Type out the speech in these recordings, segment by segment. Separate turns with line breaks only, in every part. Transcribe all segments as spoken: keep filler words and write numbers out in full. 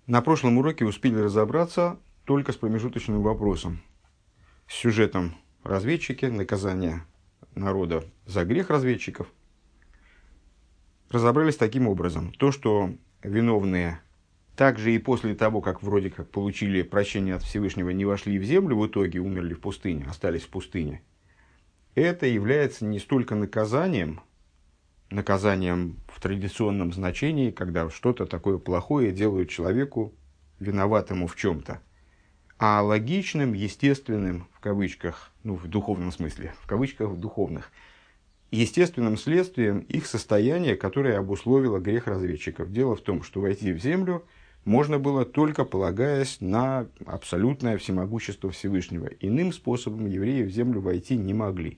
На прошлом уроке успели разобраться только с промежуточным вопросом. С сюжетом разведчики, наказание народа за грех разведчиков. Разобрались таким образом. То, что виновные также и после того, как вроде как получили прощение от Всевышнего, не вошли в землю, в итоге умерли в пустыне, остались в пустыне, это является не столько наказанием, наказанием в традиционном значении, когда что-то такое плохое делают человеку, виноватому в чем-то, а логичным, естественным, в кавычках, ну, в духовном смысле, в кавычках в духовных, естественным следствием их состояния, которое обусловило грех разведчиков. Дело в том, что войти в землю можно было только полагаясь на абсолютное всемогущество Всевышнего. Иным способом евреи в землю войти не могли.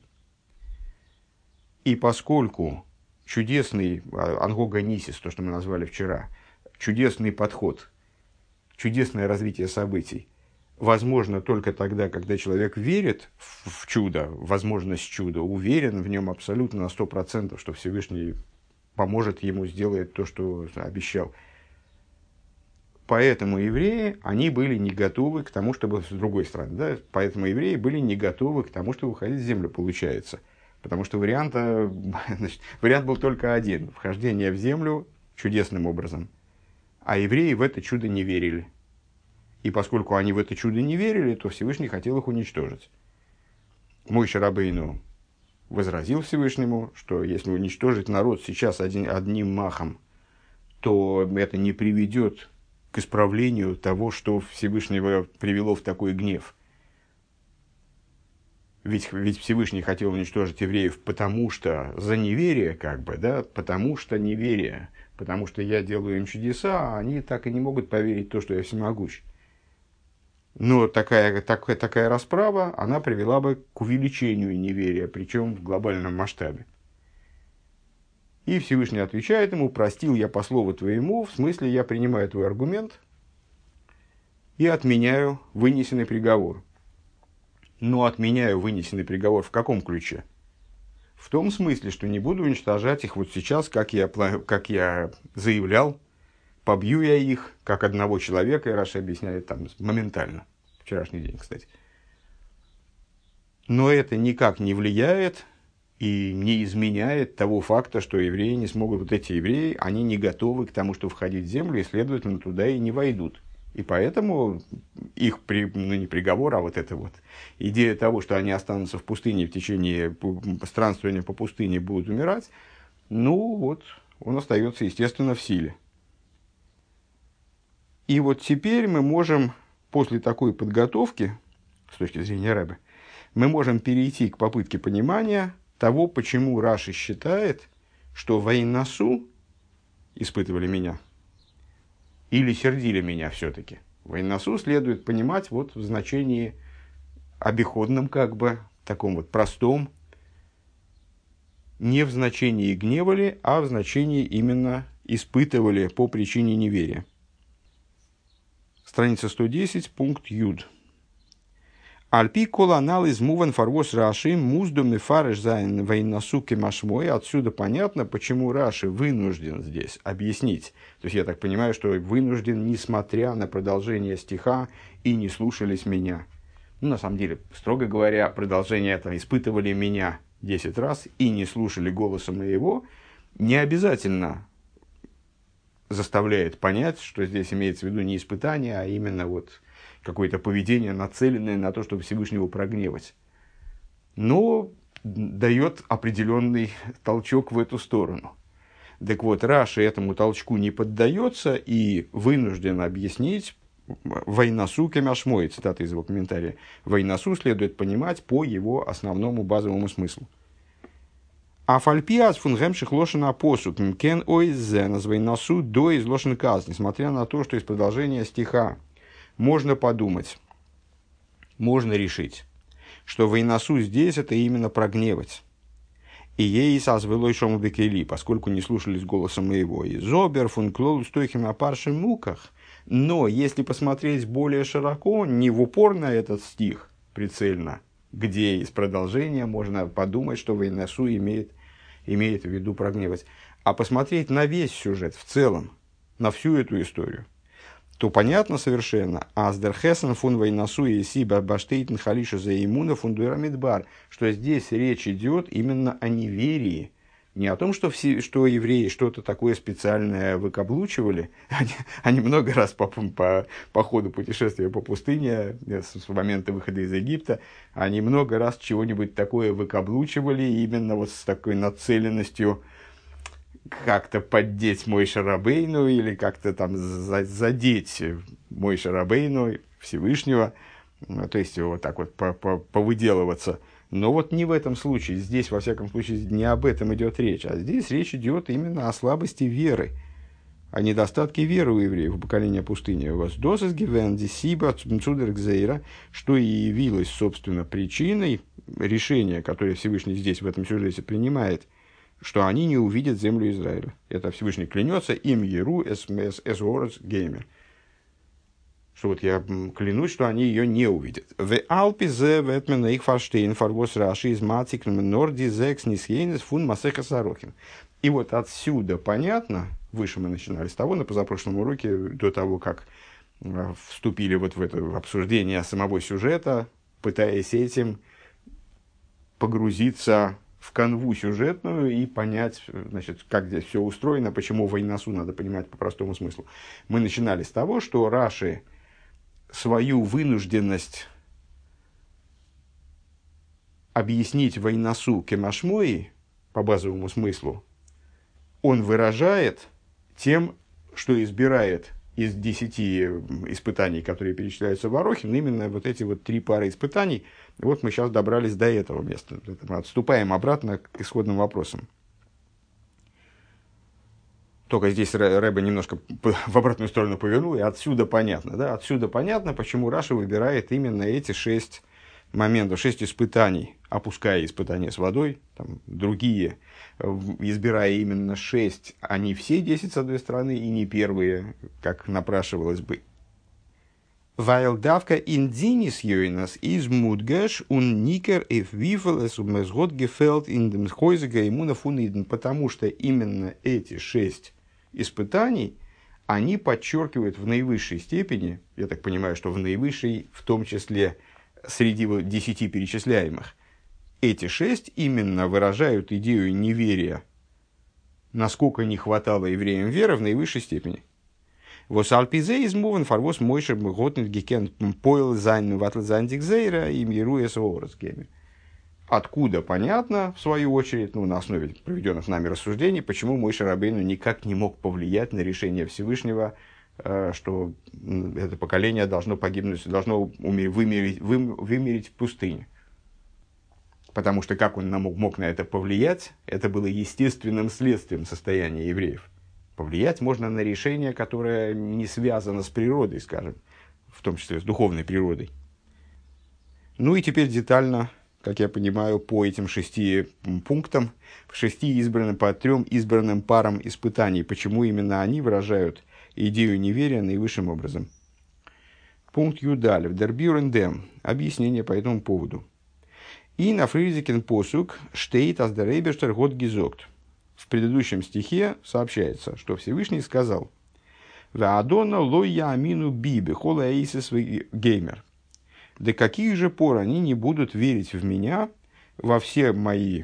И поскольку чудесный ангоганисис, то, что мы назвали вчера, чудесный подход, чудесное развитие событий, возможно только тогда, когда человек верит в чудо, в возможность чуда, уверен в нем абсолютно на сто процентов, что Всевышний поможет ему сделать то, что обещал. Поэтому евреи, они были не готовы к тому, чтобы, с другой стороны, да, поэтому евреи были не готовы к тому, чтобы выходить в землю, получается. Потому что варианта, значит, вариант был только один – вхождение в землю чудесным образом. А евреи в это чудо не верили. И поскольку они в это чудо не верили, то Всевышний хотел их уничтожить. Моше Рабейну возразил Всевышнему, что если уничтожить народ сейчас один, одним махом, то это не приведет к исправлению того, что Всевышнего привело в такой гнев. Ведь, ведь Всевышний хотел уничтожить евреев потому что за неверие, как бы, да, потому что неверие, потому что я делаю им чудеса, а они так и не могут поверить в то, что я всемогущ. Но такая, так, такая расправа, она привела бы к увеличению неверия, причем в глобальном масштабе. И Всевышний отвечает ему: простил я по слову твоему, в смысле я принимаю твой аргумент и отменяю вынесенный приговор. Но отменяю вынесенный приговор в каком ключе? В том смысле, что не буду уничтожать их вот сейчас, как я, как я заявлял, побью я их, как одного человека, и Раши объясняет там моментально. Вчерашний день, кстати. Но это никак не влияет и не изменяет того факта, что евреи не смогут, вот эти евреи, они не готовы к тому, чтобы входить в землю, и, следовательно, туда и не войдут. И поэтому их, ну не приговор, а вот эта вот идея того, что они останутся в пустыне в течение странствования по пустыне, будут умирать, ну вот, он остается, естественно, в силе. И вот теперь мы можем, после такой подготовки, с точки зрения Ребе, мы можем перейти к попытке понимания того, почему Раши считает, что вейнасу испытывали меня, или сердили меня все-таки. Вейнасу следует понимать вот в значении обиходном, как бы, таком вот простом, не в значении гневали, а в значении именно испытывали по причине неверия. Страница сто десять, пункт Юд. Альпи коланал из муван фарвос Раши муздуми фареш зайн вейнасу кемашмой. Отсюда понятно, почему Раши вынужден здесь объяснить. То есть я так понимаю, что вынужден, несмотря на продолжение стиха, и не слушались меня. Ну, на самом деле, строго говоря, продолжение этого испытывали меня десять раз и не слушали голоса моего, не обязательно заставляет понять, что здесь имеется в виду не испытание, а именно вот какое-то поведение, нацеленное на то, чтобы Всевышнего прогневать. Но дает определенный толчок в эту сторону. Так вот, Раши этому толчку не поддается и вынужден объяснить «вейнасу кемашмой», цитата из его комментария. «Вейнасу» следует понимать по его основному базовому смыслу. А фальпиас фунгемших лошена посук кен ойзе назвейнасу до из лошен каз. Несмотря на то, что из продолжения стиха можно подумать, можно решить, что вейнасу здесь это именно прогневать. И ей созвелой шому бекели, поскольку не слушались голоса моего. И зобер фун клол стойхим апаршим муках. Но если посмотреть более широко, не в упор на этот стих прицельно, где из продолжения можно подумать, что вейнасу имеет, имеет в виду прогневать, а посмотреть на весь сюжет в целом, на всю эту историю, то понятно совершенно, аздерхесен фун вайнасу и сиба баштейтен халиша за иммуна фундурамидбар, что здесь речь идет именно о неверии, не о том, что, все, что евреи что-то такое специальное выкаблучивали. Они, они много раз по, по, по ходу путешествия по пустыне, с, с момента выхода из Египта, они много раз чего-нибудь такое выкаблучивали, именно вот с такой нацеленностью как-то поддеть Мойше Рабейну или как-то там задеть Мойше Рабейну, Всевышнего, то есть вот так вот повыделываться. Но вот не в этом случае. Здесь, во всяком случае, не об этом идет речь. А здесь речь идет именно о слабости веры, о недостатке веры у евреев в поколение пустыни. Что и явилось, собственно, причиной решения, которое Всевышний здесь, в этом сюжете, принимает, что они не увидят землю Израиля. Это Всевышний клянется им Еру эс геймер. Что вот я клянусь, что они ее не увидят. В Алпизе ветмена их фарштейн фарвос раши из матик норди зекс нисхейнес фун масеха сарохим. И вот отсюда понятно, выше мы начинали с того, на позапрошлом уроке, до того, как вступили вот в это обсуждение самого сюжета, пытаясь этим погрузиться в канву сюжетную и понять, значит, как здесь все устроено, почему войнасу надо понимать по простому смыслу. Мы начинали с того, что Раши свою вынужденность объяснить войнасу кемашмои по базовому смыслу, он выражает тем, что избирает из десяти испытаний, которые перечисляются в Арохе, именно вот эти вот три пары испытаний. Вот мы сейчас добрались до этого места. Мы отступаем обратно к исходным вопросам. Только здесь Рэбе немножко в обратную сторону повернул, и отсюда понятно, да? Отсюда понятно, почему Раши выбирает именно эти шесть моментов, шесть испытаний, опуская испытания с водой, там, другие, избирая именно шесть, а не все десять с одной стороны, и не первые, как напрашивалось бы. Weil davka in dinis joinas is mudgash un niker if wievel es um es Gott gefällt in dem Häusiger иммуна фуниден, потому что именно эти шесть испытаний, они подчеркивают в наивысшей степени, я так понимаю, что в наивысшей, в том числе среди десяти перечисляемых, эти шесть именно выражают идею неверия, насколько не хватало евреям веры в наивысшей степени. Was alpize is moving for was Moshe got nicht gekannt poil sein wat sein dikzera im Еруэс орос геймер. Откуда понятно, в свою очередь, ну, на основе проведенных нами рассуждений, почему Мойше Рабейну никак не мог повлиять на решение Всевышнего, что это поколение должно погибнуть, должно вымереть, вымереть в пустыне. Потому что как он мог, мог на это повлиять, это было естественным следствием состояния евреев. Повлиять можно на решение, которое не связано с природой, скажем, в том числе с духовной природой. Ну и теперь детально, как я понимаю, по этим шести пунктам, шести избранным, по трем избранным парам испытаний, почему именно они выражают идею неверия наивысшим образом. Пункт Юдалев, Дербюрен Дем, объяснение по этому поводу. И на фризикен посук штейт аз дер Эйберштер гот гизогт. В предыдущем стихе сообщается, что Всевышний сказал: «Ваадона лой я амину бибе хола эйсис геймер». До каких же пор они не будут верить в меня во все мои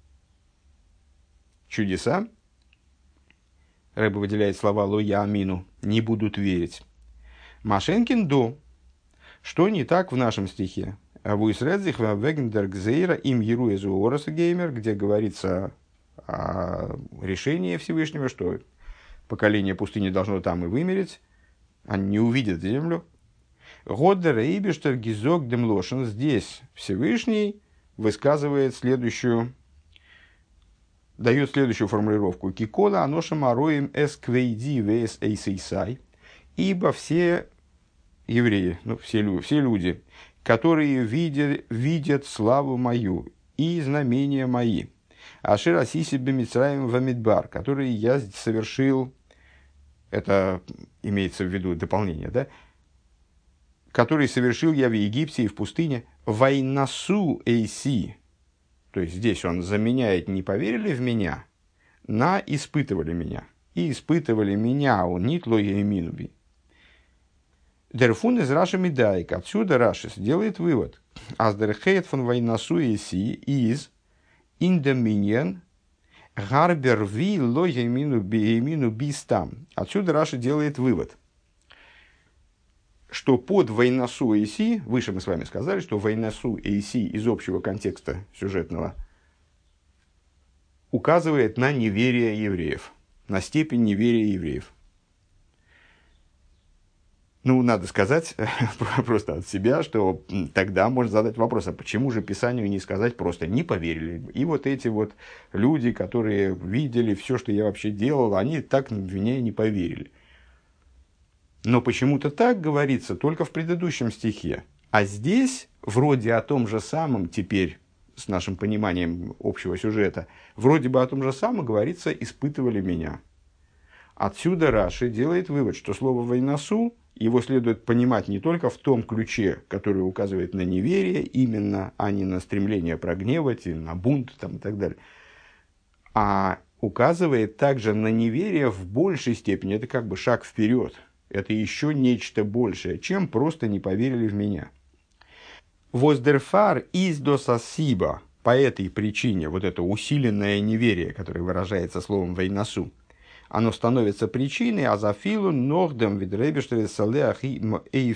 чудеса? Рэбе выделяет слова лой я амину, не будут верить. Машенкин до. Что не так в нашем стихе? Вуисредзих вегендер гзейра им еруэзу ороса геймер, где говорится о решении Всевышнего, что поколение пустыни должно там и вымереть, они не увидят землю. Годдер Эйбештер Гизок Демлошен, здесь Всевышний высказывает следующую, дает следующую формулировку. Кикола аношам ароим эсквейди вес эйсейсай, ибо все евреи, ну, все, все люди, которые видят, видят славу мою и знамения мои, Ашир асиси бемицраим вамидбар, который я совершил, это имеется в виду дополнение, да? Который совершил я в Египте и в пустыне, вайнасу эйси, то есть здесь он заменяет не поверили в меня, на испытывали меня. И испытывали меня, он нитло еминуби. Дерфун из Раши Медайк. Отсюда Раши делает вывод. Аз дерхейт фон войнасу иси из индоминьен гарбер ви логемину биемину бистам. Отсюда Раши делает вывод, что под войнасу иси, выше мы с вами сказали, что войнасу иси из общего контекста сюжетного указывает на неверие евреев, на степень неверия евреев. Ну, надо сказать просто от себя, что тогда можно задать вопрос, а почему же Писанию не сказать просто «не поверили». И вот эти вот люди, которые видели все, что я вообще делал, они так в меня не поверили. Но почему-то так говорится только в предыдущем стихе. А здесь, вроде о том же самом теперь, с нашим пониманием общего сюжета, вроде бы о том же самом говорится «испытывали меня». Отсюда Раши делает вывод, что слово «войнасу» его следует понимать не только в том ключе, который указывает на неверие именно, а не на стремление прогневать, и на бунт там, и так далее, а указывает также на неверие в большей степени. Это как бы шаг вперед. Это еще нечто большее, чем просто не поверили в меня. Воздерфар из досасиба. По этой причине, вот это усиленное неверие, которое выражается словом «войнасу», оно становится причиной азафилу нордем видребештеле салеахидн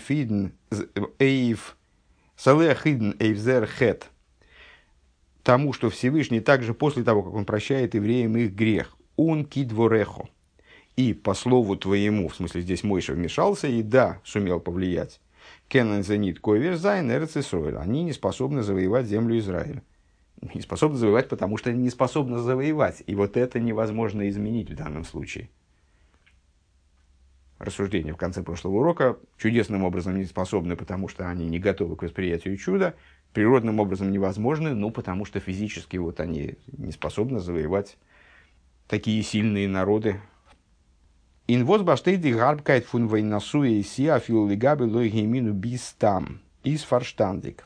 эйв салеахидн эйвзер хет, тому, что Всевышний также после того, как он прощает евреям их грех, он кидворехо, и по слову твоему, в смысле здесь Мойша вмешался и да, сумел повлиять, кенен зенит койверзайн эрец Исроэль, они не способны завоевать землю Израиля. Не способны завоевать, потому что не способны завоевать. И вот это невозможно изменить в данном случае. Рассуждение в конце прошлого урока. Чудесным образом не способны, потому что они не готовы к восприятию чуда. Природным образом невозможны, ну, потому что физически вот они не способны завоевать такие сильные народы. Инвоз баштейди гарбкайт фун войнасу и си афил лигаби лойгеймину бистам из фарштандик.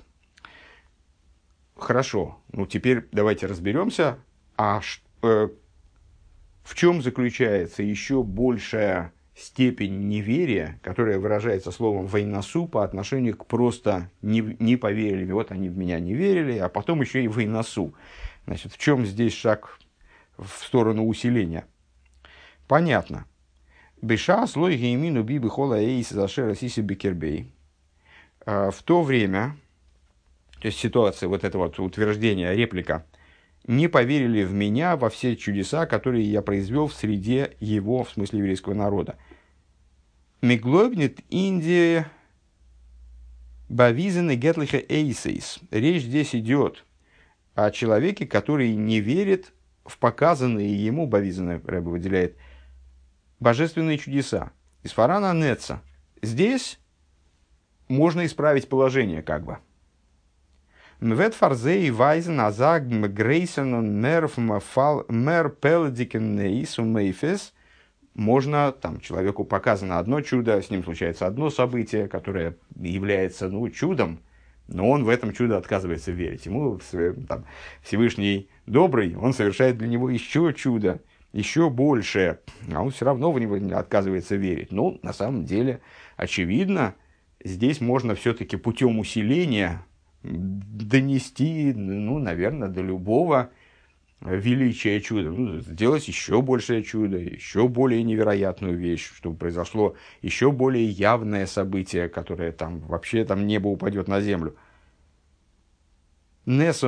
Хорошо, ну теперь давайте разберемся, а э, в чем заключается еще большая степень неверия, которая выражается словом «войнасу» по отношению к просто «не, не поверили», вот они в меня не верили, а потом еще и «войнасу». Значит, в чем здесь шаг в сторону усиления? Понятно. Беша слой геймину бибы хола эйс зашера сиси бекербей. В то время... То есть ситуация, вот это вот утверждение, реплика, не поверили в меня во все чудеса, которые я произвел в среде его, в смысле еврейского народа. Меглобнит Индия бавизены гетлиха эйсейс. Речь здесь идет о человеке, который не верит в показанные ему, бавизены Рэбе выделяет, божественные чудеса. Из фарана неца. Здесь можно исправить положение, как бы. Мвет фарзей вайзен азаг мгрейсен мерф мафал мер пелдикен нейс умейфес. Можно, там, человеку показано одно чудо, с ним случается одно событие, которое является, ну, чудом, но он в этом чудо отказывается верить. Ему там, Всевышний добрый, он совершает для него еще чудо, еще большее, а он все равно в него отказывается верить. Ну, на самом деле, очевидно, здесь можно все-таки путем усиления донести, ну, наверное, до любого величия чуда, ну, сделать еще большее чудо, еще более невероятную вещь, чтобы произошло еще более явное событие, которое там вообще там небо упадет на землю. То есть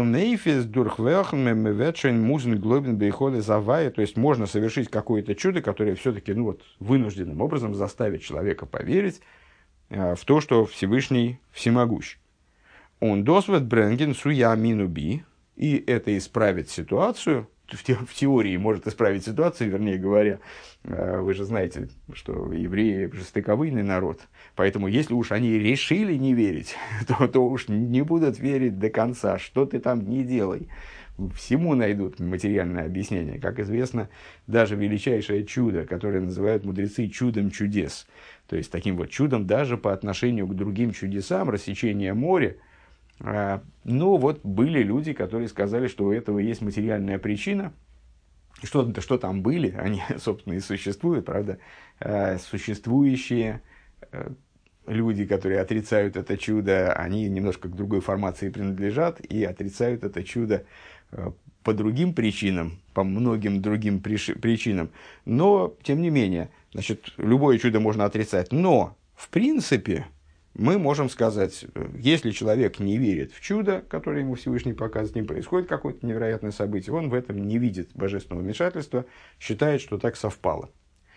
можно совершить какое-то чудо, которое все-таки, ну, вот, вынужденным образом заставит человека поверить э, в то, что Всевышний всемогущ. Он досвет бренген суя минуби, и это исправит ситуацию, в, те, в теории может исправить ситуацию, вернее говоря, э, вы же знаете, что евреи жестоковыйный народ, поэтому если уж они решили не верить, то, то уж не будут верить до конца, что ты там не делай. Всему найдут материальное объяснение. Как известно, даже величайшее чудо, которое называют мудрецы чудом чудес, то есть таким вот чудом даже по отношению к другим чудесам, рассечение моря, но вот были люди, которые сказали, что у этого есть материальная причина. Что, что там были, они, собственно, и существуют, правда, существующие люди, которые отрицают это чудо, они немножко к другой формации принадлежат и отрицают это чудо по другим причинам, по многим другим причинам. Но, тем не менее, значит, любое чудо можно отрицать. Но, в принципе, мы можем сказать, если человек не верит в чудо, которое ему Всевышний показывает, с ним происходит какое-то невероятное событие, он в этом не видит божественного вмешательства, считает, что так совпало,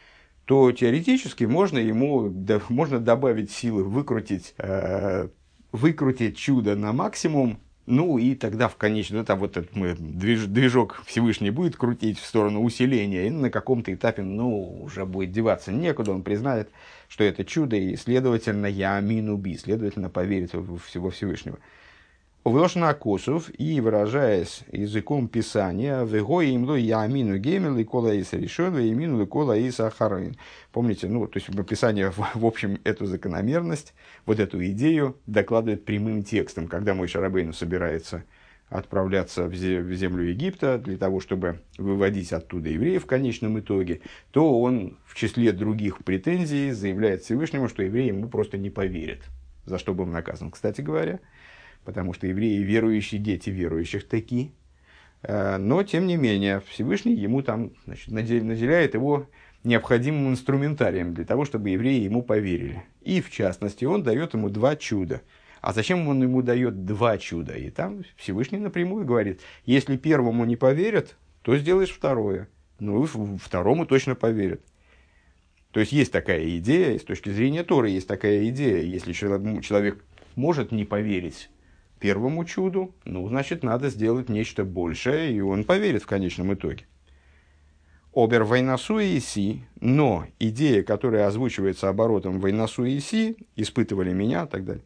то теоретически можно ему да, можно добавить силы, выкрутить, э, выкрутить чудо на максимум, ну и тогда в конечном, там вот этот мы, движ, движок Всевышний будет крутить в сторону усиления, и на каком-то этапе, ну, уже будет деваться некуда, он признает, что это чудо, и, следовательно, я амину би, следовательно, поверит во Всевышнего. Влошна Косов, и выражаясь языком Писания, «Вего имло я амину гемел и кола иса решен, и имину и кола иса ахарин». Помните, ну, то есть Писание, в, в общем, эту закономерность, вот эту идею докладывает прямым текстом, когда Моше Рабейну собирается отправляться в землю Египта для того, чтобы выводить оттуда евреев в конечном итоге, то он в числе других претензий заявляет Всевышнему, что евреи ему просто не поверят, за что был наказан, кстати говоря. Потому что евреи верующие, дети верующих таки. Но, тем не менее, Всевышний ему там, значит, наделяет его необходимым инструментарием для того, чтобы евреи ему поверили. И, в частности, он дает ему два чуда. А зачем он ему дает два чуда? И там Всевышний напрямую говорит, если первому не поверят, то сделаешь второе. Ну, и второму точно поверят. То есть, есть такая идея, с точки зрения Торы есть такая идея. Если человек может не поверить первому чуду, ну, значит, надо сделать нечто большее, и он поверит в конечном итоге. Обер войнасу и си, но идея, которая озвучивается оборотом войнасу и си, испытывали меня, и так далее.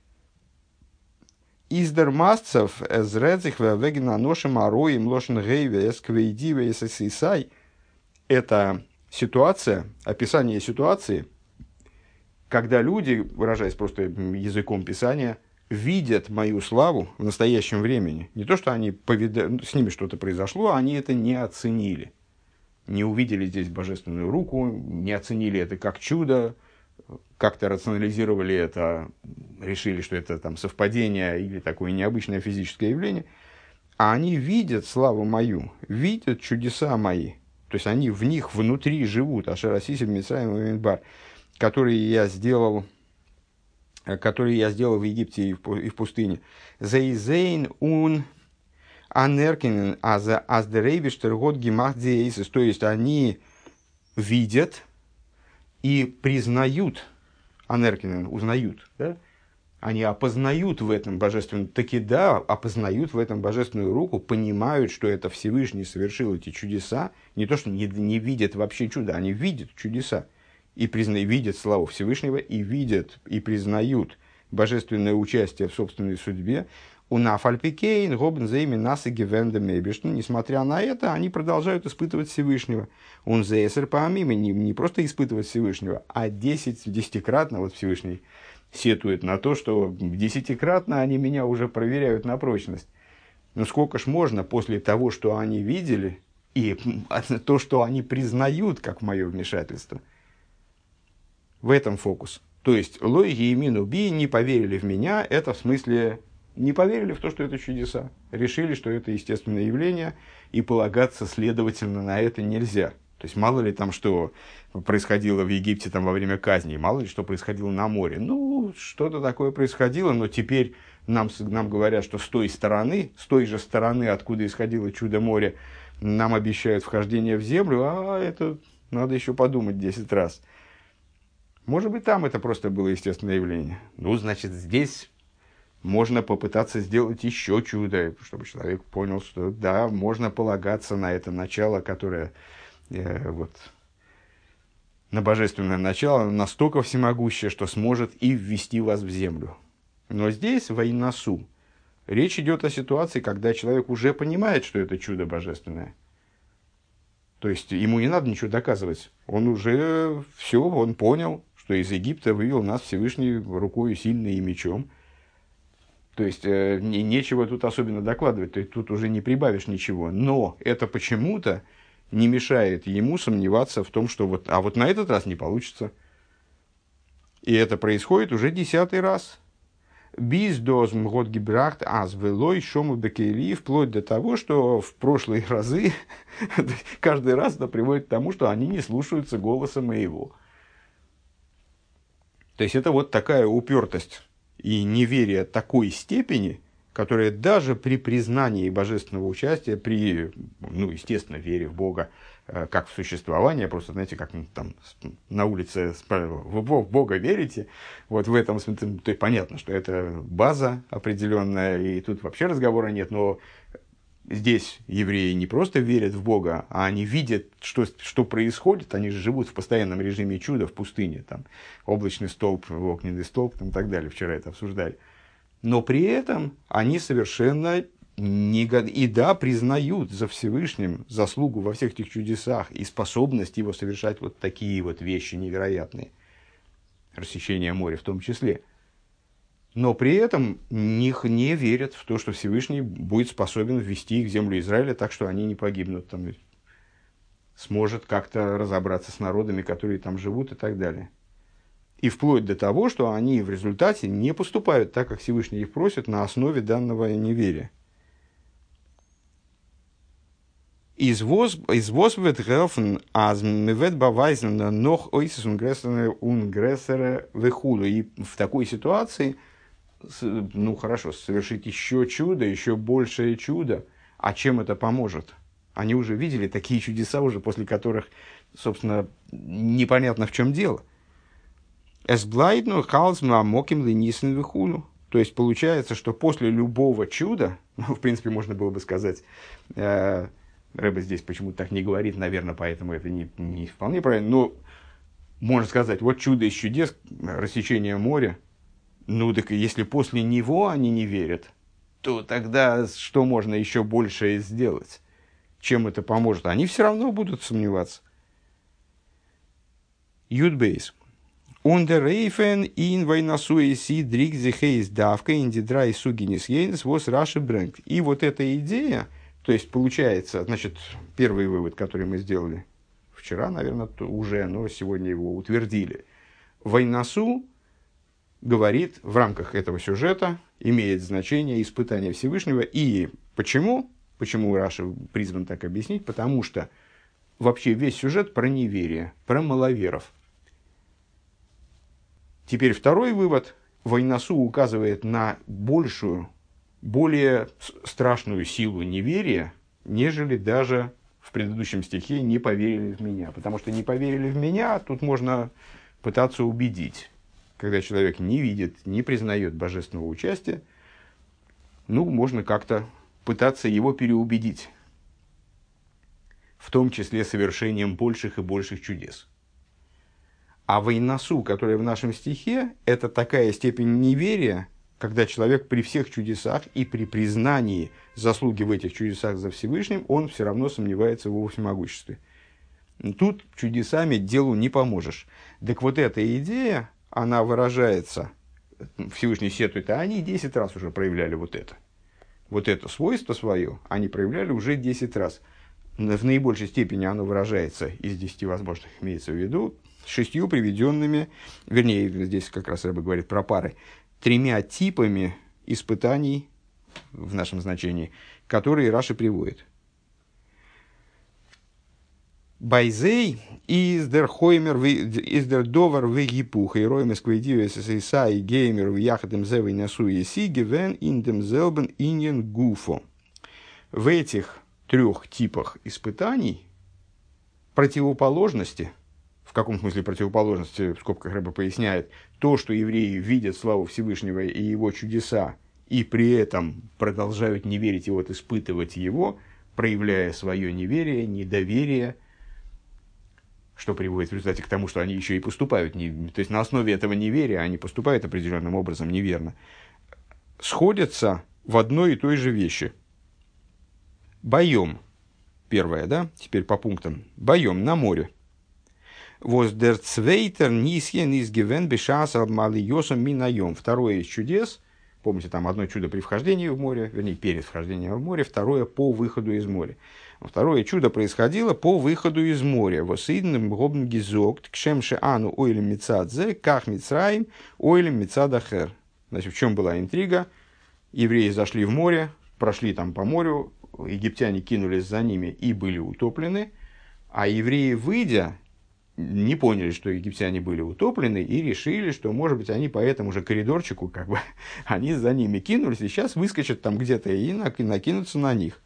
Издер масцев эзредзих вегена ношем ароим лошен гейве эсквейдиве эсэсисай. Это ситуация, описание ситуации, когда люди, выражаясь просто языком Писания, видят мою славу в настоящем времени. Не то, что они повида... с ними что-то произошло, они это не оценили. Не увидели здесь божественную руку, не оценили это как чудо, как-то рационализировали это, решили, что это там совпадение или такое необычное физическое явление. А они видят славу мою, видят чудеса мои. То есть они в них внутри живут. Ашерасисим Мицраим и Мидбар, которые я сделал... которые я сделал в Египте и в пустыне. «Зейзейн ун анеркинен аздерейбиштер год гемах диэйсис». То есть, они видят и признают, анеркинен, узнают, да? Они опознают в этом божественную, таки да, опознают в этом божественную руку, понимают, что это Всевышний совершил эти чудеса. Не то, что не, не видят вообще чуда, они видят чудеса. И признают, видят славу Всевышнего, и видят, и признают божественное участие в собственной судьбе. У нафальпикейн, гобнзейми, нас и гевендамебишн. Несмотря на это, они продолжают испытывать Всевышнего. Он зейсер помимо, не, не просто испытывать Всевышнего, а десять, десятикратно, вот Всевышний сетует на то, что десятикратно они меня уже проверяют на прочность. Ну сколько ж можно после того, что они видели, и то, что они признают как мое вмешательство. В этом фокус. То есть, лой геймину би не поверили в меня, это в смысле, не поверили в то, что это чудеса. Решили, что это естественное явление, и полагаться, следовательно, на это нельзя. То есть, мало ли там, что происходило в Египте там, во время казни, мало ли что происходило на море. Ну, что-то такое происходило, но теперь нам, нам говорят, что с той стороны, с той же стороны, откуда исходило чудо моря, нам обещают вхождение в землю, а это надо еще подумать десять раз. Может быть, там это просто было естественное явление. Ну, значит, здесь можно попытаться сделать еще чудо, чтобы человек понял, что да, можно полагаться на это начало, которое э, вот, на божественное начало настолько всемогущее, что сможет и ввести вас в землю. Но здесь, в Вайнасу, речь идет о ситуации, когда человек уже понимает, что это чудо божественное. То есть, ему не надо ничего доказывать. Он уже все, он понял, что из Египта вывел нас Всевышний рукою сильной и мечом. То есть, э, не, нечего тут особенно докладывать, то есть, тут уже не прибавишь ничего. Но это почему-то не мешает ему сомневаться в том, что вот, а вот на этот раз не получится. И это происходит уже десятый раз. Bis dozm год гибрахт аз велой шому бекейли, вплоть до того, что в прошлые разы, каждый раз это приводит к тому, что они не слушаются голоса моего. То есть это вот такая упертость и неверие такой степени, которая даже при признании божественного участия, при, ну, естественно, вере в Бога, как в существование, просто, знаете, как там на улице спрашивал, вы в Бога верите? Вот в этом смысле, то есть понятно, что это база определенная, и тут вообще разговора нет, но здесь евреи не просто верят в Бога, а они видят, что, что происходит, они же живут в постоянном режиме чуда в пустыне, там, облачный столб, огненный столб, там, и так далее, вчера это обсуждали. Но при этом они совершенно не, и да, признают за Всевышним заслугу во всех этих чудесах и способность его совершать вот такие вот вещи невероятные, рассечение моря в том числе. Но при этом них не верят в то, что Всевышний будет способен ввести их в землю Израиля так, что они не погибнут, там, сможет как-то разобраться с народами, которые там живут и так далее. И вплоть до того, что они в результате не поступают так, как Всевышний их просит, на основе данного неверия. Из восвет гелфен аз мевет бавайзен нох ойсес унгрессере вехулу. И в такой ситуации, ну хорошо, совершить еще чудо, еще большее чудо. А чем это поможет? Они уже видели такие чудеса, уже после которых, собственно, непонятно в чем дело. Эсблайдну халзма моким ленисен вехулу. То есть получается, что после любого чуда, ну, в принципе, можно было бы сказать, э, Рэбе здесь почему-то так не говорит, наверное, поэтому это не, не вполне правильно, но можно сказать, вот чудо из чудес, рассечение моря, ну так если после него они не верят, то тогда что можно еще больше сделать? Чем это поможет? Они все равно будут сомневаться. Юдбейс. Унде рейфен ин вайнасуэси дригзихейс давка индидрай сугинис ейнс вос раши брэнк. И вот эта идея, то есть получается, значит, первый вывод, который мы сделали вчера, наверное, уже, но сегодня его утвердили. Вайнасу говорит в рамках этого сюжета, имеет значение испытание Всевышнего. И почему? Почему Раши призван так объяснить? Потому что вообще весь сюжет про неверие, про маловеров. Теперь второй вывод. Вайнасу указывает на большую, более страшную силу неверия, нежели даже в предыдущем стихе «не поверили в меня». Потому что «не поверили в меня» тут можно пытаться убедить. Когда человек не видит, не признает божественного участия, ну, можно как-то пытаться его переубедить. В том числе совершением больших и больших чудес. А вайнасу, которая в нашем стихе, это такая степень неверия, когда человек при всех чудесах и при признании заслуги в этих чудесах за Всевышним, он все равно сомневается в его всемогуществе. Тут чудесами делу не поможешь. Так вот эта идея, она выражается, Всевышний сетует, а они десять раз уже проявляли вот это. Вот это свойство свое они проявляли уже десять раз. В наибольшей степени оно выражается из десяти возможных, имеется в виду, шестью приведенными, вернее, здесь как раз Рэбе говорит про пары, тремя типами испытаний, в нашем значении, которые Раши приводит. Байзей из дер хоймер из дер довар в гипух и роймес кведио ссса и геймер в яхатем зевой насу и си гивен индем зелбен иньен гуфо. В этих трех типах испытаний противоположности, в каком смысле противоположности, в скобках Рэбе поясняет, то, что евреи видят славу Всевышнего и его чудеса, и при этом продолжают не верить и вот испытывать его, проявляя свое неверие, недоверие, что приводит в результате к тому, что они еще и поступают, не, то есть на основе этого неверия они поступают определенным образом неверно, сходятся в одной и той же вещи. Боем. Первое, да? Теперь по пунктам. Боем на море. Воз дер цвейтер нисхен из гивен бешаса малиосом минаем. Второе из чудес. Помните, там одно чудо при вхождении в море, вернее, перед вхождением в море, второе по выходу из моря. Второе чудо происходило по выходу из моря. Восидным гобн гизокт кшемше ану ойлем мицадзе ках мицраим ойлем мицадахер. Значит, в чем была интрига? Евреи зашли в море, прошли там по морю, египтяне кинулись за ними и были утоплены, а евреи, выйдя, не поняли, что египтяне были утоплены, и решили, что, может быть, они по этому же коридорчику, как бы, они за ними кинулись, и сейчас выскочат там где-то и накинутся на них.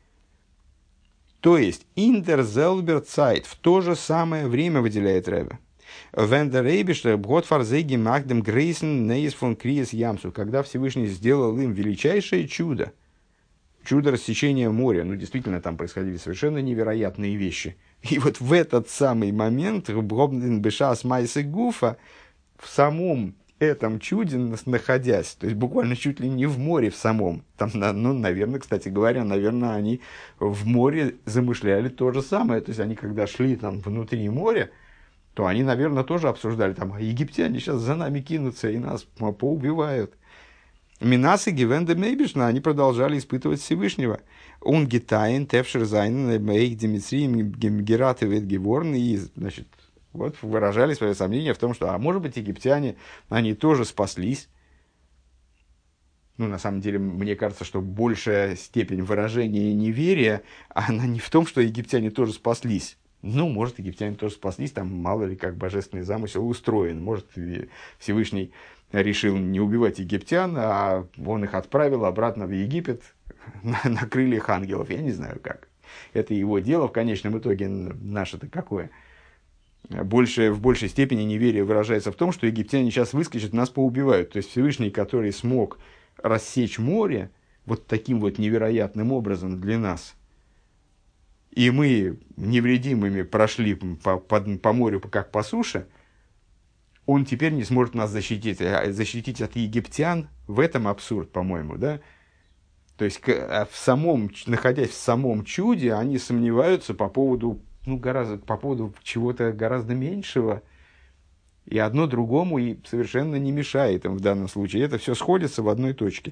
То есть, интерзелберцайт в то же самое время выделяет Ребе. Вендерейбиштер Бготфарзеги Магдем Грейсен Нейс фон Криес Ямсу, когда Всевышний сделал им величайшее чудо, чудо рассечения моря. Ну, действительно, там происходили совершенно невероятные вещи. И вот в этот самый момент, Бешас Майсы Гуфа, в самом этом чуде, находясь, то есть буквально чуть ли не в море в самом, там, ну, наверное, кстати говоря, наверное, они в море замышляли то же самое. То есть они, когда шли там внутри моря, то они, наверное, тоже обсуждали, там, а египтяне сейчас за нами кинутся и нас поубивают. Минасы Гивенда Мейбишна, они продолжали испытывать Всевышнего. Он гитайн, тевшер зайн, мейх Димитрием, гератывает геворн, и, значит, вот выражали свое сомнение в том, что, а может быть, египтяне, они тоже спаслись. Ну, на самом деле, мне кажется, что большая степень выражения неверия, она не в том, что египтяне тоже спаслись. Ну, может, египтяне тоже спаслись, там мало ли как божественный замысел устроен. Может, Всевышний решил не убивать египтян, а он их отправил обратно в Египет на, на крыльях ангелов. Я не знаю как. Это его дело. В конечном итоге наше-то какое? Больше, в большей степени неверие выражается в том, что египтяне сейчас выскочат, нас поубивают. То есть Всевышний, который смог рассечь море вот таким вот невероятным образом для нас, и мы невредимыми прошли по, по, по морю, как по суше, он теперь не сможет нас защитить, защитить от египтян. В этом абсурд, по-моему, да? То есть, в самом, находясь в самом чуде, они сомневаются по поводу, ну, гораздо, по поводу чего-то гораздо меньшего, и одно другому и совершенно не мешает им в данном случае. Это все сходится в одной точке.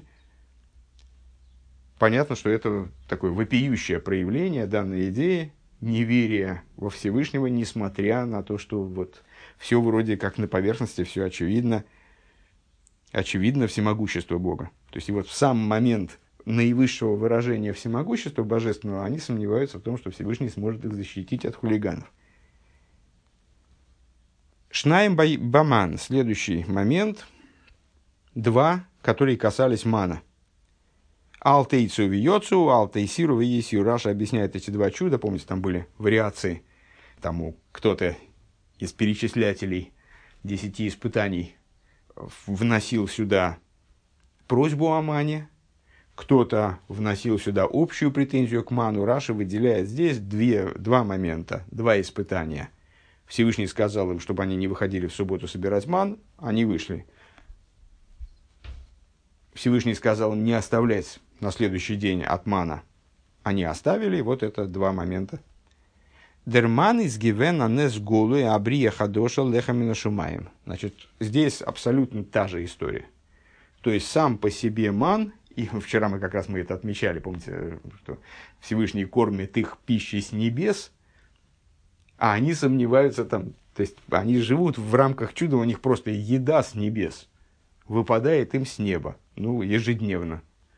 Понятно, что это такое вопиющее проявление данной идеи, неверия во Всевышнего, несмотря на то, что вот все вроде как на поверхности, все очевидно, очевидно всемогущество Бога. То есть, и вот в сам момент наивысшего выражения всемогущества божественного они сомневаются в том, что Всевышний сможет их защитить от хулиганов. Шнаим Баман, следующий момент, два, которые касались мана. Алтейцу виёцу, алтейсиру виесию. Раша объясняет эти два чуда. Помните, там были вариации. Там кто-то из перечислятелей десяти испытаний вносил сюда просьбу о мане. Кто-то вносил сюда общую претензию к ману. Раша выделяет здесь две, два момента, два испытания. Всевышний сказал им, чтобы они не выходили в субботу собирать ман. Они вышли. Всевышний сказал им не оставлять на следующий день от мана. Они оставили. Вот это два момента. Дерман из гивена нес голу и абрия хадоша лехамина шумаем. Значит, здесь абсолютно та же история. То есть, сам по себе ман, и вчера мы как раз мы это отмечали, помните, что Всевышний кормит их пищей с небес, а они сомневаются там, то есть, они живут в рамках чуда, у них просто еда с небес выпадает им с неба, ну, ежедневно.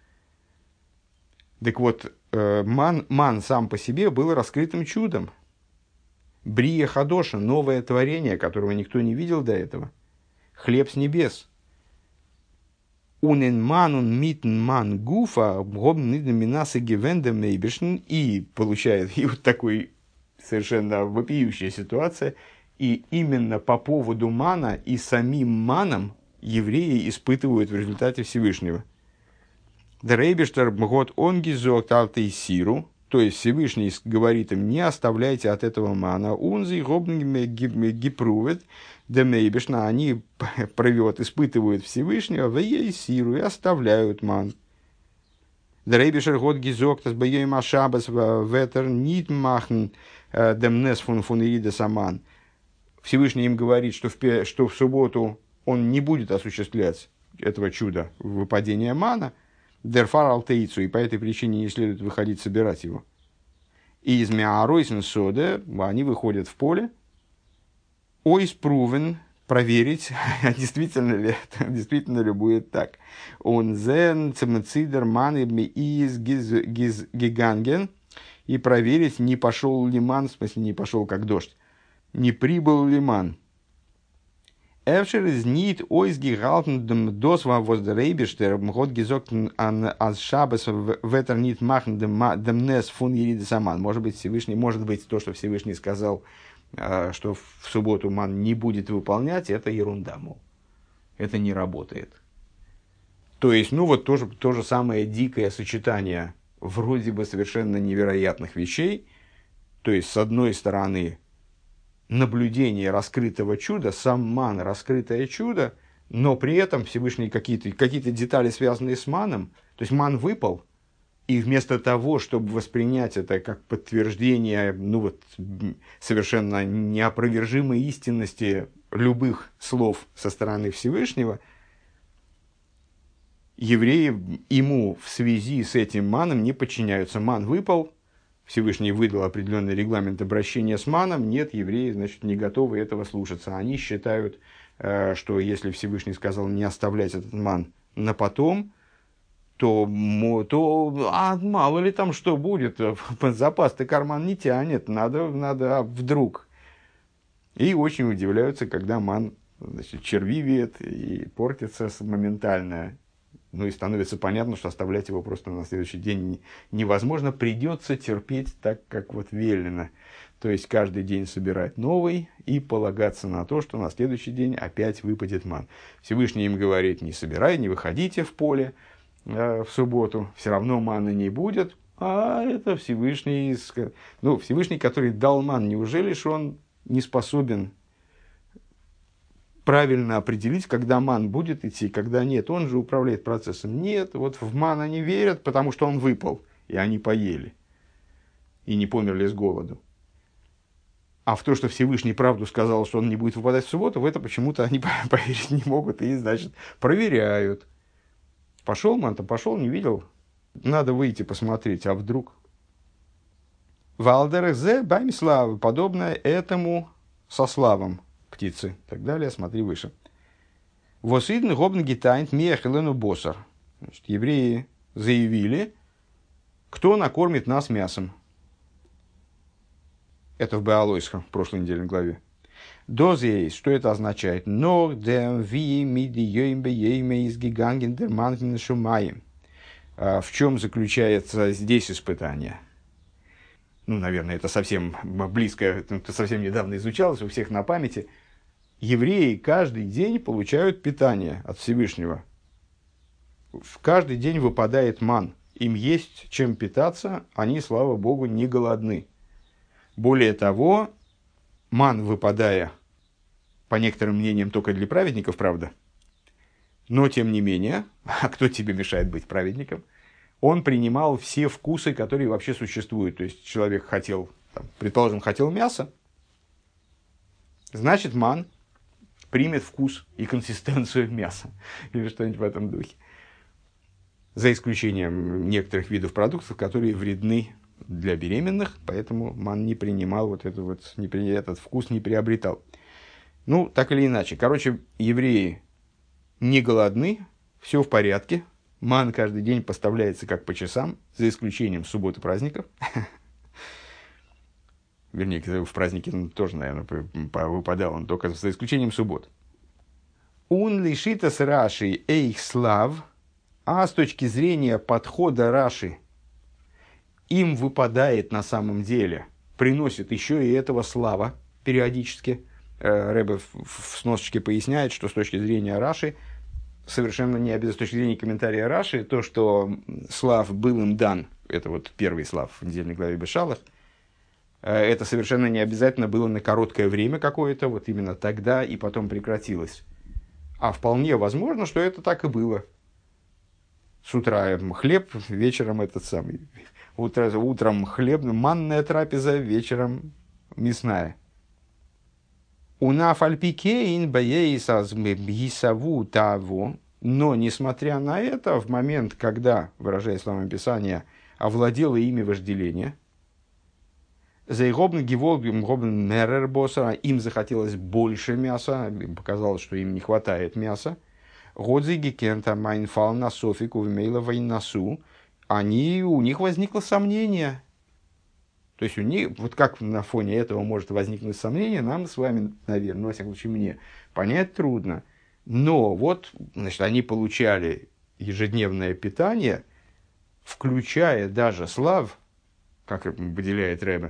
Так вот, ман, ман сам по себе был раскрытым чудом. Брия Хадоша, новое творение, которого никто не видел до этого. Хлеб с небес. Унен манун митн ман гуфа, минасы гевенда мейбешн. И получает и вот такой совершенно вопиющая ситуация. И именно по поводу мана и самим маном евреи испытывают в результате Всевышнего. Дрейбештер мгот онгизок талты сиру, то есть Всевышний говорит им, не оставляйте от этого мана, унзи гобнги гипрувет, демейбешна, они провет, испытывают Всевышнего, в ей сиру и оставляют ман. Дрейбештер год гизок, тас бьем ашабас ветер нит махн демнес фун фун ирида саман. Всевышний им говорит, что в, что в субботу он не будет осуществлять этого чуда выпадения мана, дерфар алтейцу, и по этой причине не следует выходить собирать его. И из Меаройсен Сода они выходят в поле. Ойс прувен, проверить, действительно ли это, действительно ли будет так. Он зен цемцидер ман из гиганген. И проверить, не пошел ли ман, в смысле, не пошел как дождь, не прибыл ли ман. Эвшер из нит ойс гигалтен дем досва воздерейбештер мгот гизоктен ан аз шабас ветер нит махн дем нес фун еридес аман. Может быть, Всевышний, может быть, то, что Всевышний сказал, что в субботу ман не будет выполнять, это ерунда, мол. Это не работает. То есть, ну вот тоже то же самое дикое сочетание вроде бы совершенно невероятных вещей. То есть, с одной стороны, наблюдение раскрытого чуда, сам ман, раскрытое чудо, но при этом Всевышний какие-то, какие-то детали, связанные с маном. То есть, ман выпал, и вместо того, чтобы воспринять это как подтверждение ну вот, совершенно неопровержимой истинности любых слов со стороны Всевышнего, евреи ему в связи с этим маном не подчиняются. Ман выпал, Всевышний выдал определенный регламент обращения с маном, нет, евреи, значит, не готовы этого слушаться. Они считают, что если Всевышний сказал не оставлять этот ман на потом, то, то а мало ли там что будет, запас-то карман не тянет, надо, надо а вдруг. И очень удивляются, когда ман, значит, червивеет и портится моментально. Ну и становится понятно, что оставлять его просто на следующий день невозможно. Придется терпеть так, как вот велено. То есть каждый день собирать новый и полагаться на то, что на следующий день опять выпадет ман. Всевышний им говорит: не собирай, не выходите в поле э, в субботу, все равно мана не будет. А это Всевышний, ну, Всевышний, который дал ман, неужели ж он не способен правильно определить, когда ман будет идти, когда нет? Он же управляет процессом. Нет, вот в ман они верят, потому что он выпал, и они поели, и не померли с голоду. А в то, что Всевышний правду сказал, что он не будет выпадать в субботу, в это почему-то они поверить не могут, и, значит, проверяют. Пошел ман-то, пошел, не видел, надо выйти посмотреть, а вдруг? Валдерзе баймислав, подобное этому со славом птицы, и так далее, смотри выше. Восидн гобн гитайнт мехелену босар. Евреи заявили, кто накормит нас мясом. Это в Беалойсха, в прошлой недельной главе. Дозей, что это означает? Нор дем ви миди йоймбе йойме из гиганген дер манген шумаем. В чем заключается здесь испытание? Ну, наверное, это совсем близко, это совсем недавно изучалось, у всех на памяти. Евреи каждый день получают питание от Всевышнего. В каждый день выпадает ман. Им есть чем питаться, они, слава Богу, не голодны. Более того, ман, выпадая, по некоторым мнениям, только для праведников, правда, но тем не менее, а кто тебе мешает быть праведником, он принимал все вкусы, которые вообще существуют. То есть человек хотел, там, предположим, хотел мяса, значит, ман примет вкус и консистенцию мяса или что-нибудь в этом духе. За исключением некоторых видов продуктов, которые вредны для беременных, поэтому ман не принимал вот, это вот не, этот вкус, не приобретал. Ну, так или иначе. Короче, евреи не голодны, все в порядке. Ман каждый день поставляется как по часам, за исключением суббот и праздников. Вернее, в праздники он тоже, наверное, выпадал, он только за исключением суббот. «Ун лишитас Раши эйх слав», а с точки зрения подхода Раши, им выпадает на самом деле, приносит еще и этого слава периодически. Ребе в сносочке поясняет, что с точки зрения Раши, совершенно не обязательно, с точки зрения комментария Раши, то, что слав был им дан, это вот первый слав в недельной главе Бешалах, это совершенно не обязательно было на короткое время какое-то, вот именно тогда и потом прекратилось. А вполне возможно, что это так и было. С утра хлеб, вечером этот самый, утро, утром хлеб, манная трапеза, вечером мясная. Унафальпикейн баейсаз бьисаву таво. Но, несмотря на это, в момент, когда, выражая словами Писания, овладело ими вожделение, Зайгобн геволбим гобн мерер босса, им захотелось больше мяса, им показалось, что им не хватает мяса. Годзиги кента майнфал на софику в мейловой носу, они, у них возникло сомнение. То есть у них, вот как на фоне этого может возникнуть сомнение, нам с вами, наверное, ну, во всяком случае мне, понять трудно. Но вот, значит, они получали ежедневное питание, включая даже слав, как выделяет Ребе.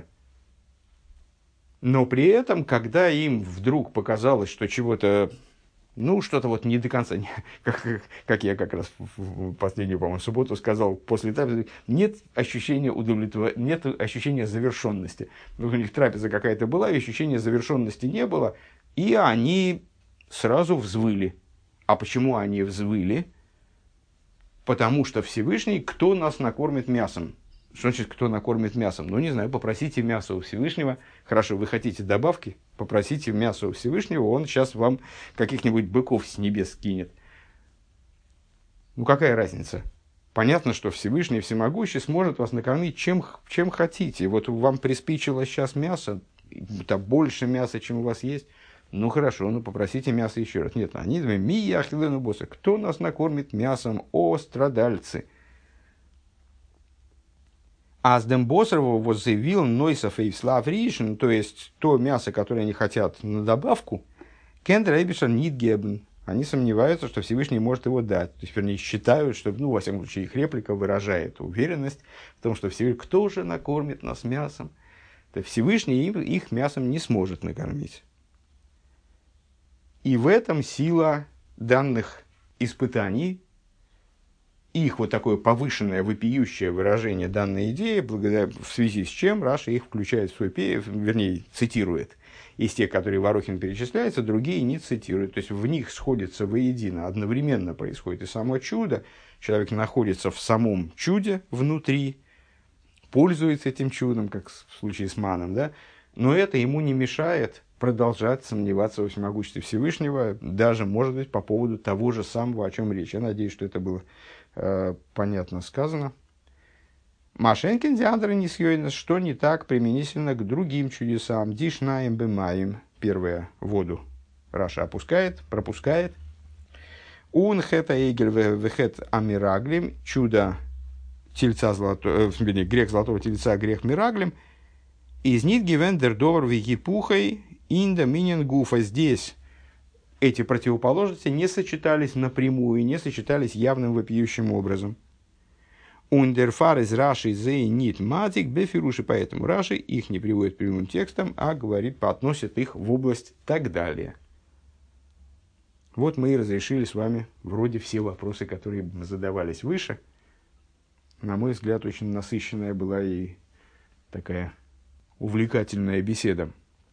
Но при этом, когда им вдруг показалось, что чего-то, ну, что-то вот не до конца, как, как я как раз в последнюю, по-моему, субботу сказал, после трапезы, нет ощущения удовлетворения, нет ощущения завершенности. У них трапеза какая-то была, и ощущения завершенности не было, и они сразу взвыли. А почему они взвыли? Потому что Всевышний, кто нас накормит мясом? Что значит, кто накормит мясом? Ну, не знаю, попросите мясо у Всевышнего. Хорошо, вы хотите добавки? Попросите мясо у Всевышнего, он сейчас вам каких-нибудь быков с небес скинет. Ну, какая разница? Понятно, что Всевышний Всемогущий сможет вас накормить чем, чем хотите. Вот вам приспичило сейчас мясо, это больше мяса, чем у вас есть. Ну, хорошо, ну, попросите мясо еще раз. Нет, они думают, мия ахиллену босса. Кто нас накормит мясом? О, страдальцы! А с Дембосорову вот заявил Нойсов и Слав Ришин, то есть то мясо, которое они хотят на добавку, Кендер Эйбишер Нидгебн. Они сомневаются, что Всевышний может его дать. То есть, вернее, считают, что, ну, во всяком случае, их реплика выражает уверенность в том, что Всевышний, кто же накормит нас мясом? То Всевышний их мясом не сможет накормить. И в этом сила данных испытаний, их вот такое повышенное, вопиющее выражение данной идеи, благодаря, в связи с чем Раша их включает в свой перевод, вернее, цитирует. Из тех, которые Ворохин перечисляется, другие не цитируют. То есть, в них сходится воедино, одновременно происходит и само чудо. Человек находится в самом чуде внутри, пользуется этим чудом, как в случае с маном, да? Но это ему не мешает продолжать сомневаться во всемогуществе Всевышнего, даже, может быть, по поводу того же самого, о чем речь. Я надеюсь, что это было э, понятно сказано. Машенкин диандр не съёйнес, что не так применительно к другим чудесам. Дишнаем бемаем. Первое, воду Раша опускает, пропускает. Ун хэта эгель вэхэт амираглим. Чудо тельца золотого, вернее, грех золотого тельца, грех мираглим. Из нит гивендер довар вегипухой инда минин гуфа. Здесь эти противоположности не сочетались напрямую, не сочетались явным вопиющим образом. Ундерфар из Раши зей нит матик бефируши, поэтому Раши их не приводит прямым текстом, а говорит, поотносит их в область так далее. Вот мы и разрешили с вами вроде все вопросы, которые задавались выше. На мой взгляд, очень насыщенная была и такая увлекательная беседа.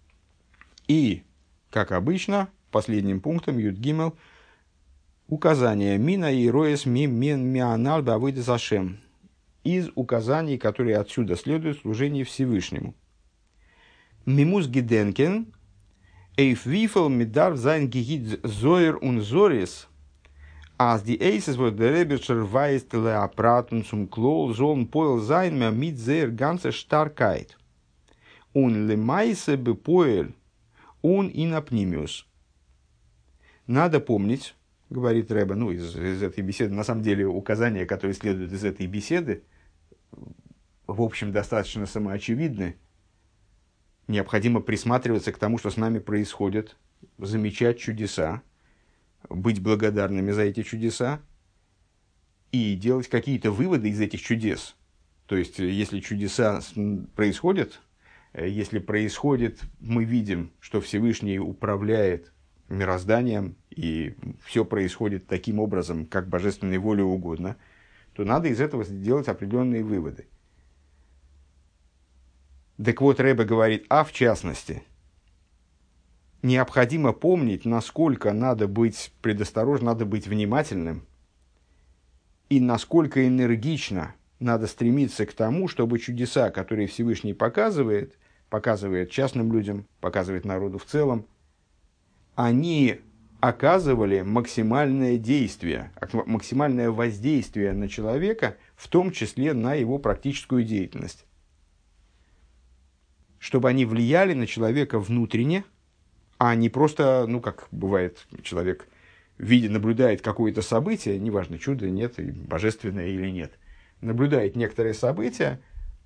И, как обычно, последним пунктом Юд Гимел указание мина и роес ми мен мианал бавыд зашем. Из указаний, которые отсюда следуют, служение Всевышнему. Мимус гиденкен эйф вифел мидар зайн гигид зоер ун зорис аз ди эйсес вот деребешер вайст леапратун сум клол зон поэл зайн ма мит зер ганце штаркайт ун лемайсе бепоэль ун инапнимиус. Надо помнить, говорит Ребе, ну, из, из этой беседы, на самом деле, указания, которые следуют из этой беседы, в общем, достаточно самоочевидны. Необходимо присматриваться к тому, что с нами происходит, замечать чудеса, быть благодарными за эти чудеса и делать какие-то выводы из этих чудес. То есть, если чудеса происходят, если происходит, мы видим, что Всевышний управляет мирозданием, и все происходит таким образом, как божественной воле угодно, то надо из этого сделать определенные выводы. Так вот, Ребе говорит, а в частности, необходимо помнить, насколько надо быть предосторожным, надо быть внимательным, и насколько энергично надо стремиться к тому, чтобы чудеса, которые Всевышний показывает, показывает частным людям, показывает народу в целом, они оказывали максимальное действие, максимальное воздействие на человека, в том числе на его практическую деятельность. чтобы они влияли на человека внутренне, а не просто, ну, как бывает, человек видит, наблюдает какое-то событие, неважно, чудо, нет, и божественное или нет, наблюдает некоторые события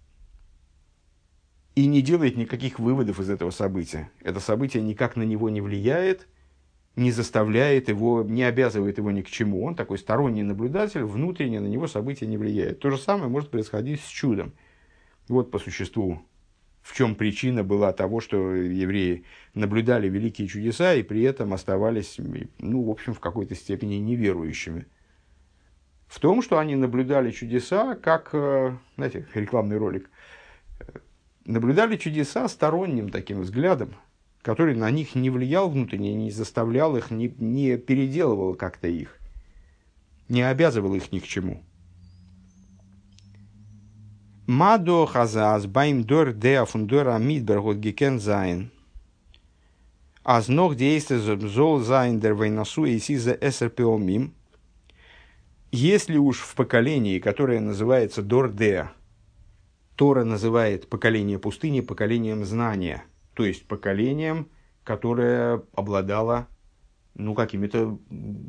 и не делает никаких выводов из этого события. Это событие никак на него не влияет, не заставляет его, не обязывает его ни к чему. Он такой сторонний наблюдатель, внутренне на него событие не влияет. То же самое может происходить с чудом. Вот по существу, в чем причина была того, что евреи наблюдали великие чудеса и при этом оставались, ну, в общем, в какой-то степени неверующими. В том, что они наблюдали чудеса, как, знаете, рекламный ролик, наблюдали чудеса сторонним таким взглядом, который на них не влиял внутренне, не заставлял их, не, не переделывал как-то их, не обязывал их ни к чему. Мадо хазаз байм дор деа фундор амидбер гот гекен зайн. Аз нох дейсте зол зайн дер вейнасу и сиза эсерпеомим. Если уж в поколении, которое называется дор деа, Тора называет поколение пустыни поколением знания, то есть поколением, которое обладало, ну, какими-то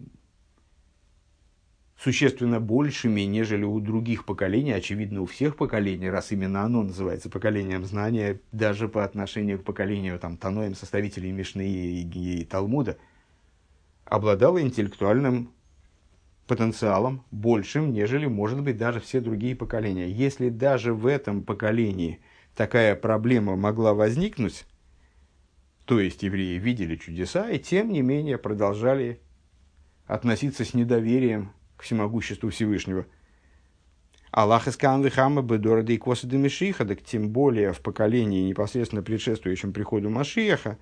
существенно большими, нежели у других поколений, очевидно, у всех поколений, раз именно оно называется поколением знания, даже по отношению к поколению там, Таноим, составителей Мишны и, и, и Талмуда, обладало интеллектуальным потенциалом большим, нежели, может быть, даже все другие поколения. Если даже в этом поколении такая проблема могла возникнуть, то есть евреи видели чудеса и тем не менее продолжали относиться с недоверием к всемогуществу Всевышнего. Аллах искан вихама бедорады и косады Машиаха, так тем более в поколении, непосредственно предшествующем приходу Машиаха,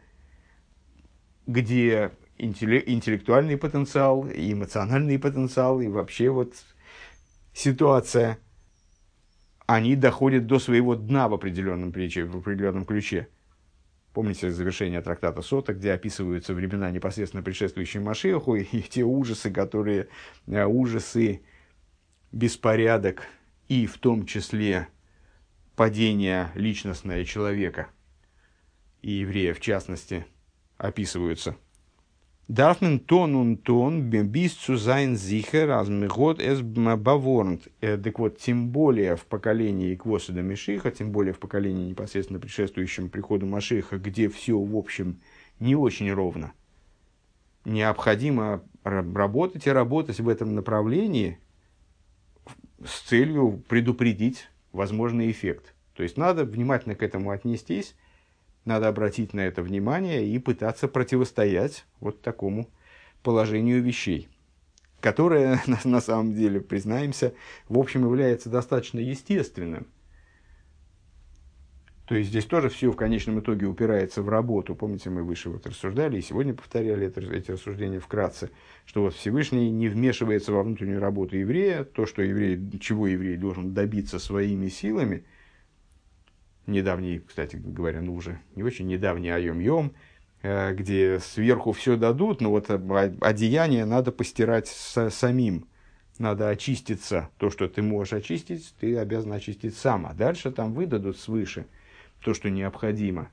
где интеллектуальный потенциал, и эмоциональный потенциал, и вообще вот ситуация, они доходят до своего дна в определенном, в определенном ключе. Помните завершение трактата Сота, где описываются времена, непосредственно предшествующие Машиаху, и те ужасы, которые, ужасы, беспорядок, и в том числе падение личностное человека, и еврея в частности, описываются. Дарфмен тон und тон bis zu sein sicher, als mir Gott es bewohnt. Так вот, тем более в поколении Квосида Машиаха, тем более в поколении непосредственно предшествующем приходу Машиаха, где все, в общем, не очень ровно, необходимо работать и работать в этом направлении с целью предупредить возможный эффект. То есть, надо внимательно к этому отнестись, надо обратить на это внимание и пытаться противостоять вот такому положению вещей, которое, на самом деле, признаемся, в общем, является достаточно естественным. То есть, здесь тоже все в конечном итоге упирается в работу. Помните, мы выше вот рассуждали, и сегодня повторяли это, эти рассуждения вкратце, что вот Всевышний не вмешивается во внутреннюю работу еврея, то, что еврей, чего еврей должен добиться своими силами. Недавний, кстати говоря, ну уже не очень недавний Айом-Йом, где сверху все дадут, но вот одеяние надо постирать с, самим. Надо очиститься. То, что ты можешь очистить, ты обязан очистить сам. А дальше там выдадут свыше то, что необходимо.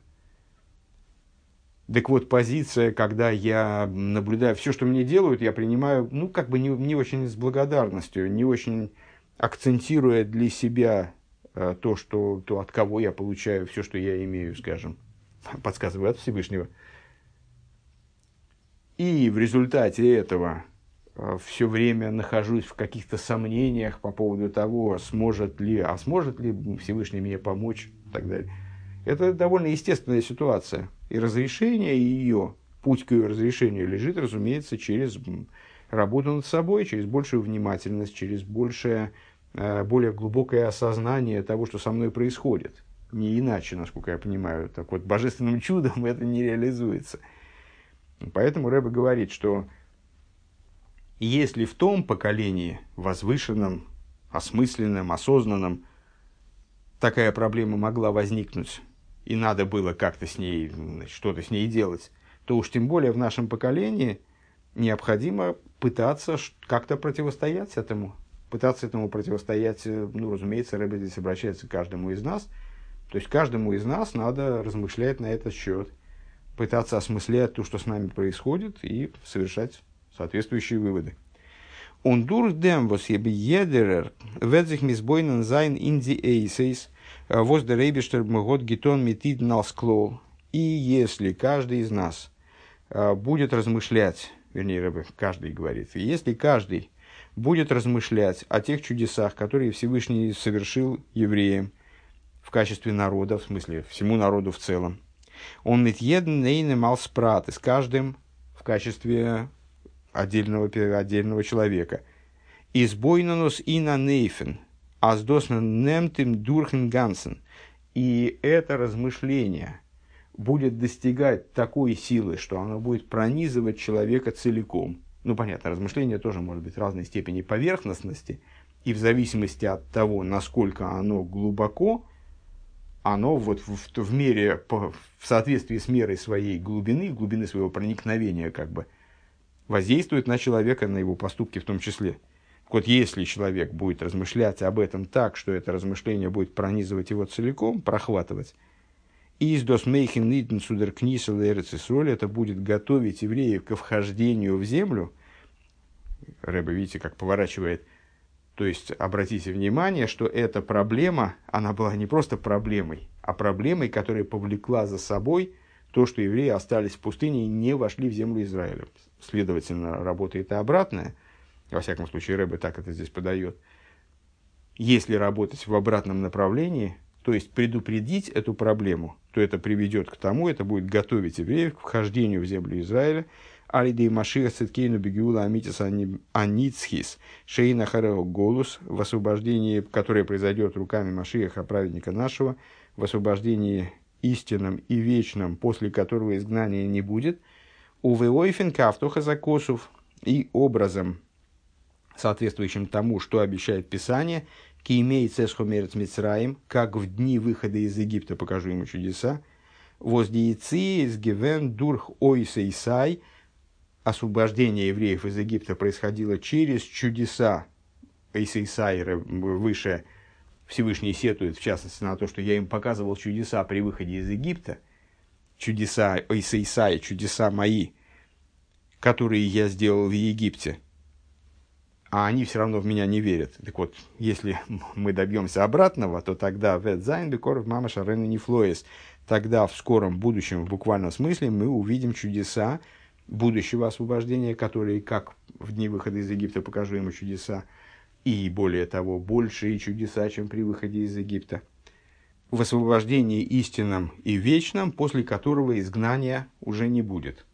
Так вот, позиция, когда я наблюдаю все, что мне делают, я принимаю, ну, как бы не, не очень с благодарностью, не очень акцентируя для себя то, что, то, от кого я получаю все, что я имею, скажем, подсказываю от Всевышнего. И в результате этого все время нахожусь в каких-то сомнениях по поводу того, сможет ли, а сможет ли Всевышний мне помочь и так далее. Это довольно естественная ситуация. И разрешение ее, путь к ее разрешению лежит, разумеется, через работу над собой, через большую внимательность, через большее, более глубокое осознание того, что со мной происходит. Не иначе, насколько я понимаю. Так вот, божественным чудом это не реализуется. Поэтому Рэбе говорит, что если в том поколении, возвышенном, осмысленном, осознанном, такая проблема могла возникнуть, и надо было как-то с ней, значит, что-то с ней делать, то уж тем более в нашем поколении необходимо пытаться как-то противостоять этому. Пытаться этому противостоять, ну, разумеется, Рэбе здесь обращается к каждому из нас. То есть каждому из нас надо размышлять на этот счет, пытаться осмыслять то, что с нами происходит, и совершать соответствующие выводы. Und durch dem, was je jeder wird sich missbeunen sein in die Eiseis, was der Rebischter Мгот Гитон метит насклол. И если каждый из нас будет размышлять, вернее, каждый говорит, и если каждый будет размышлять о тех чудесах, которые Всевышний совершил евреям в качестве народа, в смысле всему народу в целом, он mit jedem нейным алспрат, с каждым в качестве отдельного, отдельного человека. Избойнанус и на нейфен, аздосна немтым дурхен гансен. И это размышление будет достигать такой силы, что оно будет пронизывать человека целиком. Ну, понятно, размышление тоже может быть разной степени поверхностности, и в зависимости от того, насколько оно глубоко, оно вот в, в, мере, в соответствии с мерой своей глубины, глубины своего проникновения, как бы, воздействует на человека, на его поступки в том числе. Вот если человек будет размышлять об этом так, что это размышление будет пронизывать его целиком, прохватывать, из досмейхен нитн судер книсел эрцисоль, это будет готовить евреев ко вхождению в землю. Рэбе, видите, как поворачивает. То есть, обратите внимание, что эта проблема, она была не просто проблемой, а проблемой, которая повлекла за собой то, что евреи остались в пустыне и не вошли в землю Израиля. Следовательно, работает и обратное. Во всяком случае, Рэбе так это здесь подает. Если работать в обратном направлении, то есть предупредить эту проблему, то это приведет к тому, это будет готовить евреев к вхождению в землю Израиля. Алидей Машиха Циткейну Бегиула Амитис Аницхис Шейна Харео Голус, в освобождении, которое произойдет руками Машиаха, праведника нашего, в освобождении истинном и вечном, после которого изгнания не будет, увеойфен кафтоха закосов, и образом, соответствующим тому, что обещает Писание, киимей цесхомерец Мицраим, как в дни выхода из Египта, покажу ему чудеса, воздейцы из гивен дурх ойсейсай, освобождение евреев из Египта происходило через чудеса. Эйсейсай выше Всевышний сетует, в частности, на то, что я им показывал чудеса при выходе из Египта, чудеса Эйсейсай, чудеса мои, которые я сделал в Египте, а они все равно в меня не верят. Так вот, если мы добьемся обратного, то тогда «Ветзайн бекоров мама шарена не флоес», тогда в скором будущем, в буквальном смысле, мы увидим чудеса будущего освобождения, которые, как в дни выхода из Египта, покажу ему чудеса, и более того, большие чудеса, чем при выходе из Египта, в освобождении истинном и вечном, после которого изгнания уже не будет.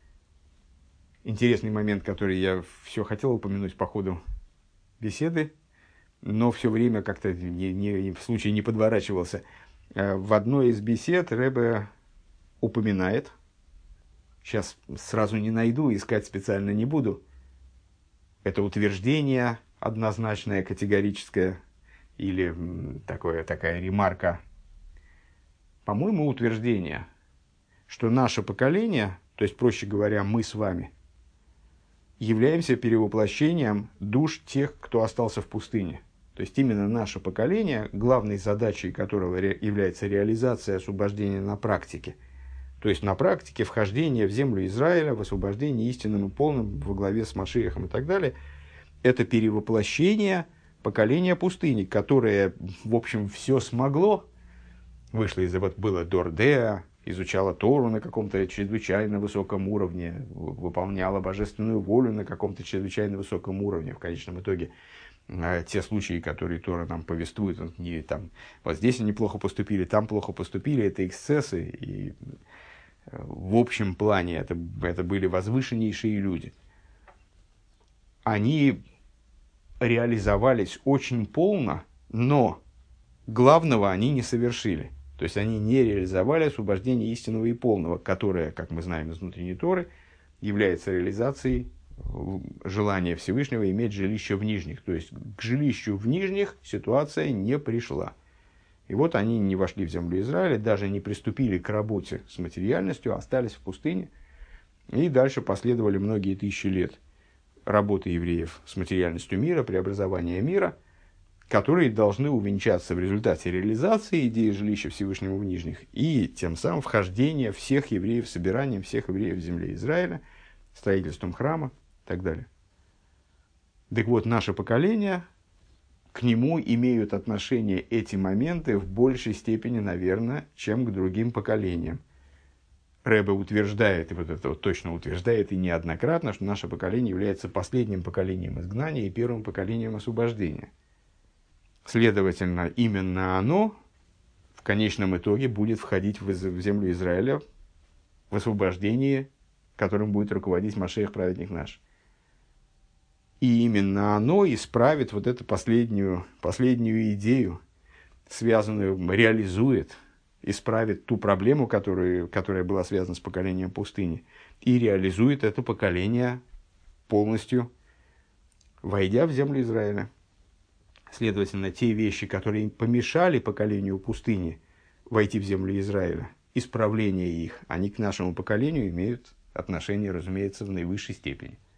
Интересный момент, который я все хотел упомянуть по ходу беседы, но все время как-то не, не, в случае не подворачивался. В одной из бесед Рэбе упоминает, сейчас сразу не найду, искать специально не буду, это утверждение однозначное, категорическое, или такое, такая ремарка, по-моему, утверждение, что наше поколение, то есть, проще говоря, мы с вами, являемся перевоплощением душ тех, кто остался в пустыне. То есть, именно наше поколение, главной задачей которого является реализация освобождения на практике. То есть, на практике вхождение в землю Израиля, в освобождении истинным и полным во главе с Машиахом и так далее, это перевоплощение поколения пустыни, которое, в общем, все смогло. Вышло из... Вот было Дордеа, изучала Тору на каком-то чрезвычайно высоком уровне, выполняла божественную волю на каком-то чрезвычайно высоком уровне. В конечном итоге те случаи, которые Тора нам повествует, не, там, вот здесь они плохо поступили, там плохо поступили, это эксцессы. И в общем плане это, это были возвышеннейшие люди. Они реализовались очень полно, но главного они не совершили. То есть, они не реализовали освобождение истинного и полного, которое, как мы знаем из внутренней Торы, является реализацией желания Всевышнего иметь жилище в нижних. То есть, к жилищу в нижних ситуация не пришла. И вот они не вошли в землю Израиля, даже не приступили к работе с материальностью, остались в пустыне. И дальше последовали многие тысячи лет работы евреев с материальностью мира, преобразования мира, которые должны увенчаться в результате реализации идеи жилища Всевышнего в Нижних и тем самым вхождения всех евреев, собиранием всех евреев в земле Израиля, строительством храма и так далее. Так вот, наше поколение, к нему имеют отношение эти моменты в большей степени, наверное, чем к другим поколениям. Ребе утверждает, и вот это вот точно утверждает, и неоднократно, что наше поколение является последним поколением изгнания и первым поколением освобождения. Следовательно, именно оно в конечном итоге будет входить в землю Израиля в освобождении, которым будет руководить Машиах, праведник наш. И именно оно исправит вот эту последнюю, последнюю идею, связанную, реализует, исправит ту проблему, которую, которая была связана с поколением пустыни, и реализует это поколение полностью, войдя в землю Израиля. Следовательно, те вещи, которые помешали поколению пустыни войти в землю Израиля, исправление их, они к нашему поколению имеют отношение, разумеется, в наивысшей степени.